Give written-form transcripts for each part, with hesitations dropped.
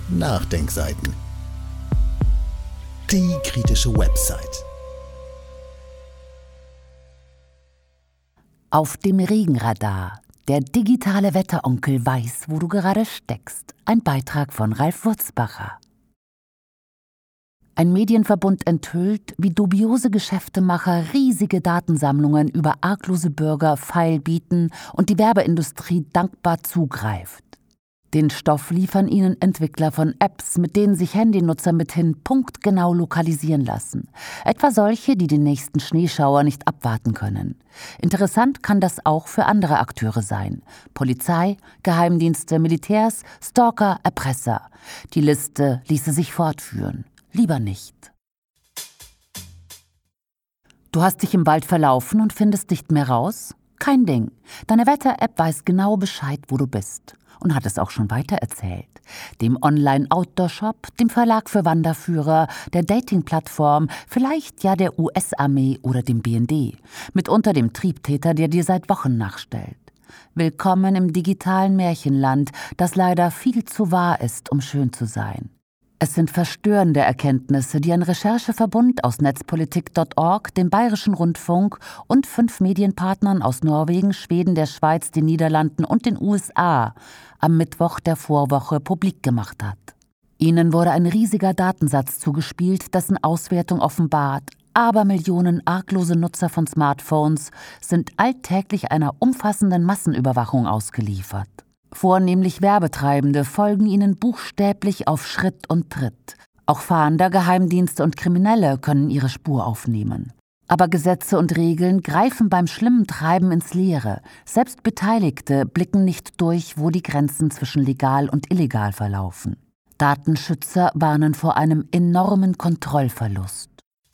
Nachdenkseiten. Die kritische Website. Auf dem Regenradar. Der digitale Wetteronkel weiß, wo du gerade steckst. Ein Beitrag von Ralf Wurzbacher. Ein Medienverbund enthüllt, wie dubiose Geschäftemacher riesige Datensammlungen über arglose Bürger feilbieten und die Werbeindustrie dankbar zugreift. Den Stoff liefern ihnen Entwickler von Apps, mit denen sich Handynutzer mithin punktgenau lokalisieren lassen. Etwa solche, die den nächsten Schneeschauer nicht abwarten können. Interessant kann das auch für andere Akteure sein. Polizei, Geheimdienste, Militärs, Stalker, Erpresser. Die Liste ließe sich fortführen. Lieber nicht. Du hast dich im Wald verlaufen und findest nicht mehr raus? Kein Ding. Deine Wetter-App weiß genau Bescheid, wo du bist. Und hat es auch schon weitererzählt. Dem Online-Outdoor-Shop, dem Verlag für Wanderführer, der Dating-Plattform, vielleicht ja der US-Armee oder dem BND. Mitunter dem Triebtäter, der dir seit Wochen nachstellt. Willkommen im digitalen Märchenland, das leider viel zu wahr ist, um schön zu sein. Es sind verstörende Erkenntnisse, die ein Rechercheverbund aus Netzpolitik.org, dem Bayerischen Rundfunk und 5 Medienpartnern aus Norwegen, Schweden, der Schweiz, den Niederlanden und den USA am Mittwoch der Vorwoche publik gemacht hat. Ihnen wurde ein riesiger Datensatz zugespielt, dessen Auswertung offenbart, Abermillionen arglose Nutzer von Smartphones sind alltäglich einer umfassenden Massenüberwachung ausgeliefert. Vornehmlich Werbetreibende folgen ihnen buchstäblich auf Schritt und Tritt. Auch Fahnder, Geheimdienste und Kriminelle können ihre Spur aufnehmen. Aber Gesetze und Regeln greifen beim schlimmen Treiben ins Leere. Selbst Beteiligte blicken nicht durch, wo die Grenzen zwischen legal und illegal verlaufen. Datenschützer warnen vor einem enormen Kontrollverlust.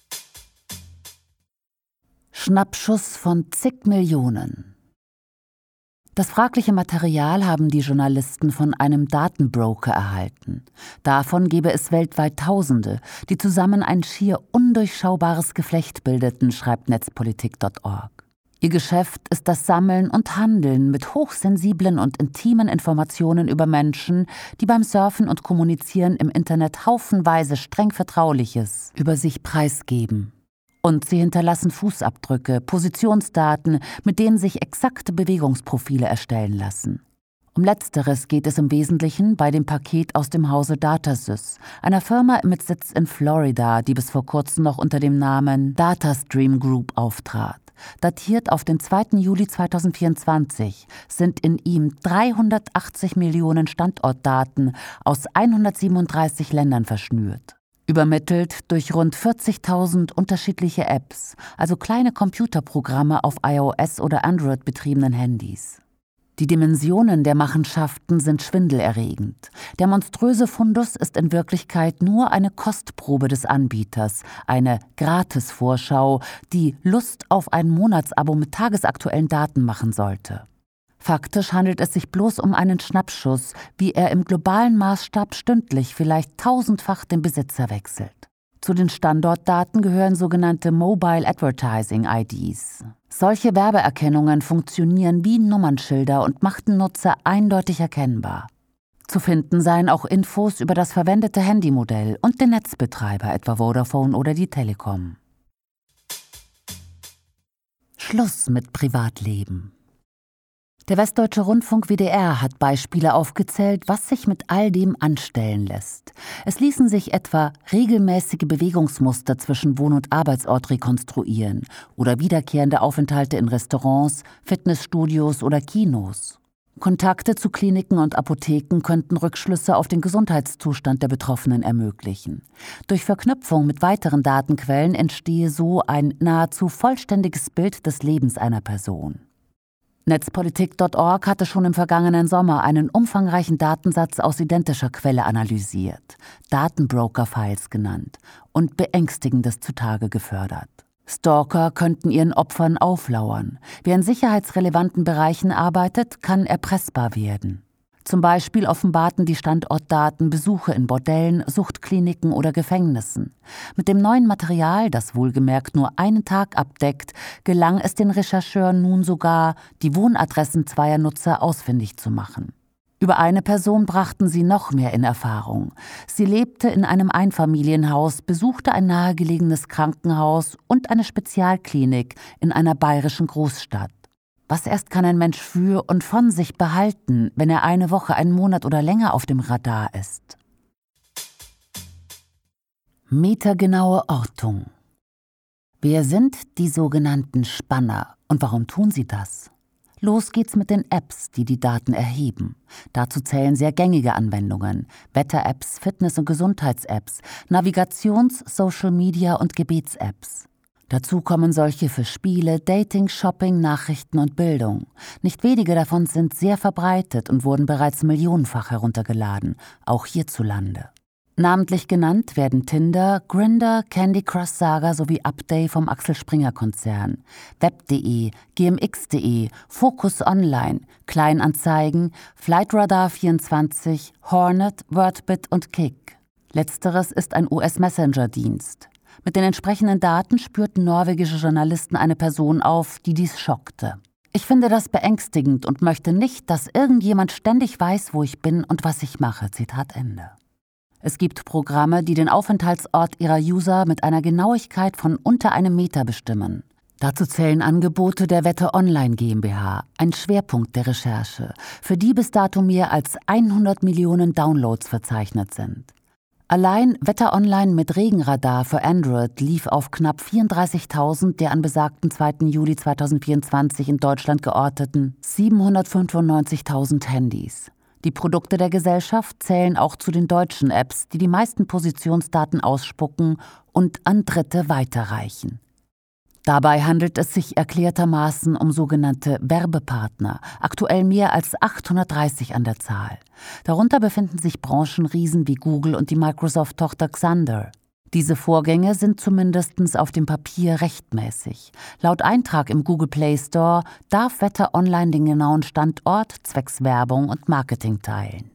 Schnappschuss von zig Millionen. Das fragliche Material haben die Journalisten von einem Datenbroker erhalten. Davon gebe es weltweit Tausende, die zusammen ein schier undurchschaubares Geflecht bildeten, schreibt Netzpolitik.org. Ihr Geschäft ist das Sammeln und Handeln mit hochsensiblen und intimen Informationen über Menschen, die beim Surfen und Kommunizieren im Internet haufenweise streng Vertrauliches über sich preisgeben. Und sie hinterlassen Fußabdrücke, Positionsdaten, mit denen sich exakte Bewegungsprofile erstellen lassen. Um Letzteres geht es im Wesentlichen bei dem Paket aus dem Hause Datasys, einer Firma mit Sitz in Florida, die bis vor kurzem noch unter dem Namen Datastream Group auftrat. Datiert auf den 2. Juli 2024 sind in ihm 380 Millionen Standortdaten aus 137 Ländern verschnürt. Übermittelt durch rund 40.000 unterschiedliche Apps, also kleine Computerprogramme auf iOS- oder Android-betriebenen Handys. Die Dimensionen der Machenschaften sind schwindelerregend. Der monströse Fundus ist in Wirklichkeit nur eine Kostprobe des Anbieters, eine Gratisvorschau, die Lust auf ein Monatsabo mit tagesaktuellen Daten machen sollte. Faktisch handelt es sich bloß um einen Schnappschuss, wie er im globalen Maßstab stündlich vielleicht 1000-fach den Besitzer wechselt. Zu den Standortdaten gehören sogenannte Mobile Advertising IDs. Solche Werbeerkennungen funktionieren wie Nummernschilder und machten Nutzer eindeutig erkennbar. Zu finden seien auch Infos über das verwendete Handymodell und den Netzbetreiber, etwa Vodafone oder die Telekom. Schluss mit Privatleben. Der Westdeutsche Rundfunk WDR hat Beispiele aufgezählt, was sich mit all dem anstellen lässt. Es ließen sich etwa regelmäßige Bewegungsmuster zwischen Wohn- und Arbeitsort rekonstruieren oder wiederkehrende Aufenthalte in Restaurants, Fitnessstudios oder Kinos. Kontakte zu Kliniken und Apotheken könnten Rückschlüsse auf den Gesundheitszustand der Betroffenen ermöglichen. Durch Verknüpfung mit weiteren Datenquellen entstehe so ein nahezu vollständiges Bild des Lebens einer Person. Netzpolitik.org hatte schon im vergangenen Sommer einen umfangreichen Datensatz aus identischer Quelle analysiert, Datenbroker-Files genannt und Beängstigendes zutage gefördert. Stalker könnten ihren Opfern auflauern. Wer in sicherheitsrelevanten Bereichen arbeitet, kann erpressbar werden. Zum Beispiel offenbarten die Standortdaten Besuche in Bordellen, Suchtkliniken oder Gefängnissen. Mit dem neuen Material, das wohlgemerkt nur einen Tag abdeckt, gelang es den Rechercheuren nun sogar, die Wohnadressen zweier Nutzer ausfindig zu machen. Über eine Person brachten sie noch mehr in Erfahrung. Sie lebte in einem Einfamilienhaus, besuchte ein nahegelegenes Krankenhaus und eine Spezialklinik in einer bayerischen Großstadt. Was erst kann ein Mensch für und von sich behalten, wenn er eine Woche, einen Monat oder länger auf dem Radar ist? Metergenaue Ortung. Wer sind die sogenannten Spanner und warum tun sie das? Los geht's mit den Apps, die die Daten erheben. Dazu zählen sehr gängige Anwendungen: Wetter-Apps, Fitness- und Gesundheits-Apps, Navigations-, Social-Media- und Gebets-Apps. Dazu kommen solche für Spiele, Dating, Shopping, Nachrichten und Bildung. Nicht wenige davon sind sehr verbreitet und wurden bereits millionenfach heruntergeladen, auch hierzulande. Namentlich genannt werden Tinder, Grindr, Candy Crush Saga sowie Upday vom Axel Springer Konzern, Web.de, GMX.de, Focus Online, Kleinanzeigen, Flightradar24, Hornet, Wordbit und Kik. Letzteres ist ein US-Messenger-Dienst. Mit den entsprechenden Daten spürten norwegische Journalisten eine Person auf, die dies schockte. Ich finde das beängstigend und möchte nicht, dass irgendjemand ständig weiß, wo ich bin und was ich mache. Zitat Ende. Es gibt Programme, die den Aufenthaltsort ihrer User mit einer Genauigkeit von unter einem Meter bestimmen. Dazu zählen Angebote der Wetter Online GmbH, ein Schwerpunkt der Recherche, für die bis dato mehr als 100 Millionen Downloads verzeichnet sind. Allein Wetter Online mit Regenradar für Android lief auf knapp 34.000 der an besagten 2. Juli 2024 in Deutschland georteten 795.000 Handys. Die Produkte der Gesellschaft zählen auch zu den deutschen Apps, die die meisten Positionsdaten ausspucken und an Dritte weiterreichen. Dabei handelt es sich erklärtermaßen um sogenannte Werbepartner, aktuell mehr als 830 an der Zahl. Darunter befinden sich Branchenriesen wie Google und die Microsoft-Tochter Xandr. Diese Vorgänge sind zumindest auf dem Papier rechtmäßig. Laut Eintrag im Google Play Store darf Wetter Online den genauen Standort zwecks Werbung und Marketing teilen.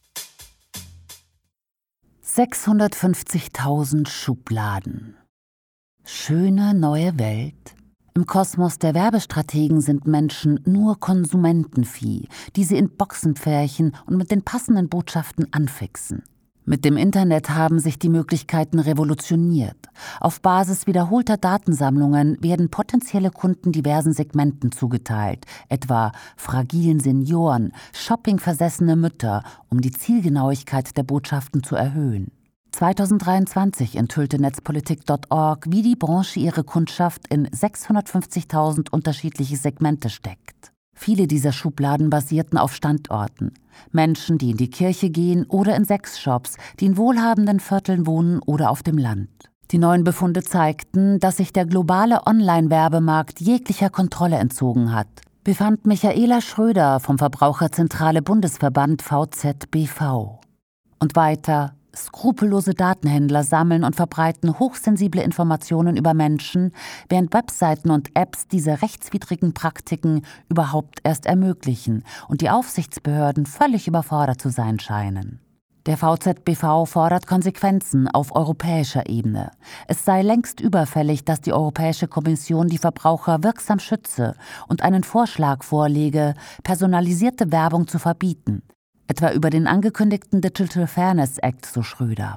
650.000 Schubladen. Schöne neue Welt? Im Kosmos der Werbestrategen sind Menschen nur Konsumentenvieh, die sie in Boxen pferchen und mit den passenden Botschaften anfixen. Mit dem Internet haben sich die Möglichkeiten revolutioniert. Auf Basis wiederholter Datensammlungen werden potenzielle Kunden diversen Segmenten zugeteilt, etwa fragilen Senioren, shoppingversessene Mütter, um die Zielgenauigkeit der Botschaften zu erhöhen. 2023 enthüllte Netzpolitik.org, wie die Branche ihre Kundschaft in 650.000 unterschiedliche Segmente steckt. Viele dieser Schubladen basierten auf Standorten. Menschen, die in die Kirche gehen, oder in Sexshops, die in wohlhabenden Vierteln wohnen oder auf dem Land. Die neuen Befunde zeigten, dass sich der globale Online-Werbemarkt jeglicher Kontrolle entzogen hat, befand Michaela Schröder vom Verbraucherzentrale Bundesverband VZBV. Und weiter: Skrupellose Datenhändler sammeln und verbreiten hochsensible Informationen über Menschen, während Webseiten und Apps diese rechtswidrigen Praktiken überhaupt erst ermöglichen und die Aufsichtsbehörden völlig überfordert zu sein scheinen. Der VZBV fordert Konsequenzen auf europäischer Ebene. Es sei längst überfällig, dass die Europäische Kommission die Verbraucher wirksam schütze und einen Vorschlag vorlege, personalisierte Werbung zu verbieten. Etwa über den angekündigten Digital Fairness Act, so Schröder.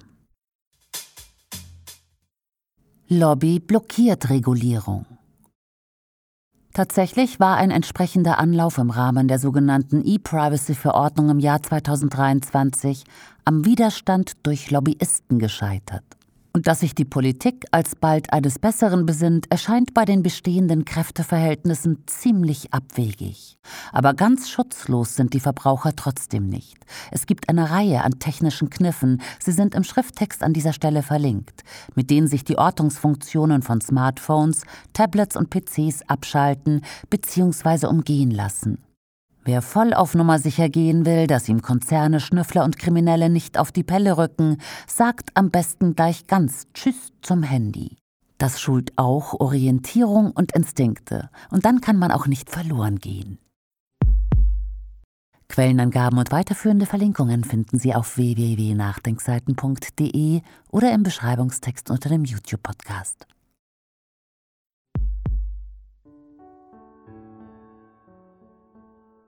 Lobby blockiert Regulierung. Tatsächlich war ein entsprechender Anlauf im Rahmen der sogenannten E-Privacy-Verordnung im Jahr 2023 am Widerstand durch Lobbyisten gescheitert. Und dass sich die Politik alsbald eines Besseren besinnt, erscheint bei den bestehenden Kräfteverhältnissen ziemlich abwegig. Aber ganz schutzlos sind die Verbraucher trotzdem nicht. Es gibt eine Reihe an technischen Kniffen, sie sind im Schrifttext an dieser Stelle verlinkt, mit denen sich die Ortungsfunktionen von Smartphones, Tablets und PCs abschalten bzw. umgehen lassen. Wer voll auf Nummer sicher gehen will, dass ihm Konzerne, Schnüffler und Kriminelle nicht auf die Pelle rücken, sagt am besten gleich ganz Tschüss zum Handy. Das schult auch Orientierung und Instinkte. Und dann kann man auch nicht verloren gehen. Quellenangaben und weiterführende Verlinkungen finden Sie auf www.nachdenkseiten.de oder im Beschreibungstext unter dem YouTube-Podcast.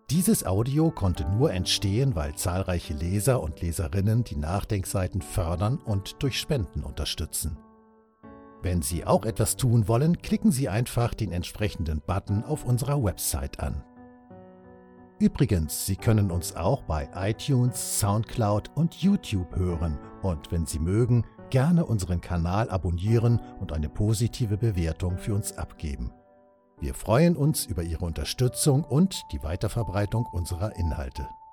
Dieses Audio konnte nur entstehen, weil zahlreiche Leser und Leserinnen die Nachdenkseiten fördern und durch Spenden unterstützen. Wenn Sie auch etwas tun wollen, klicken Sie einfach den entsprechenden Button auf unserer Website an. Übrigens, Sie können uns auch bei iTunes, SoundCloud und YouTube hören und wenn Sie mögen, gerne unseren Kanal abonnieren und eine positive Bewertung für uns abgeben. Wir freuen uns über Ihre Unterstützung und die Weiterverbreitung unserer Inhalte.